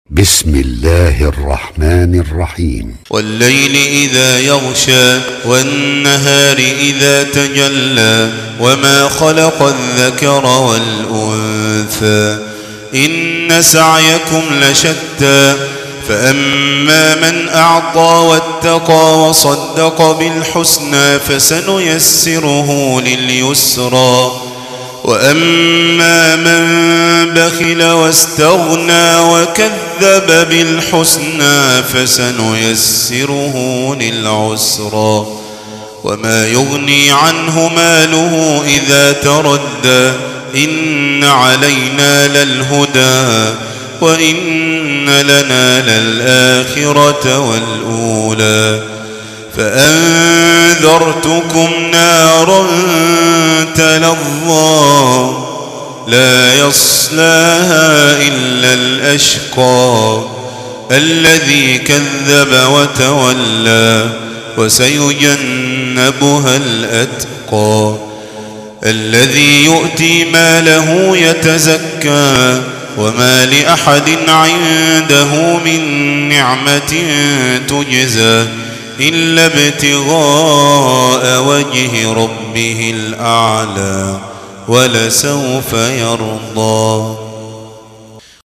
بسم الله الرحمن الرحيم. والليل إذا يغشى والنهار إذا تجلى وما خلق الذكر والأنثى إن سعيكم لشتى فأما من أعطى واتقى وصدق بالحسنى فسنيسره لليسرى وأما من بخل واستغنى وكذب بالحسنى فسنيسره للعسرى وما يغني عنه ماله إذا تردى إن علينا للهدى وإن لنا للآخرة والأولى فأنذرتكم نارا تلظى لا يصلاها إلا الأشقى الذي كذب وتولى وسيجنبها الأتقى الذي يؤتي ماله يتزكى وما لأحد عنده من نعمة تجزى إلا ابتغاء وجه ربه الأعلى ولسوف يرضى.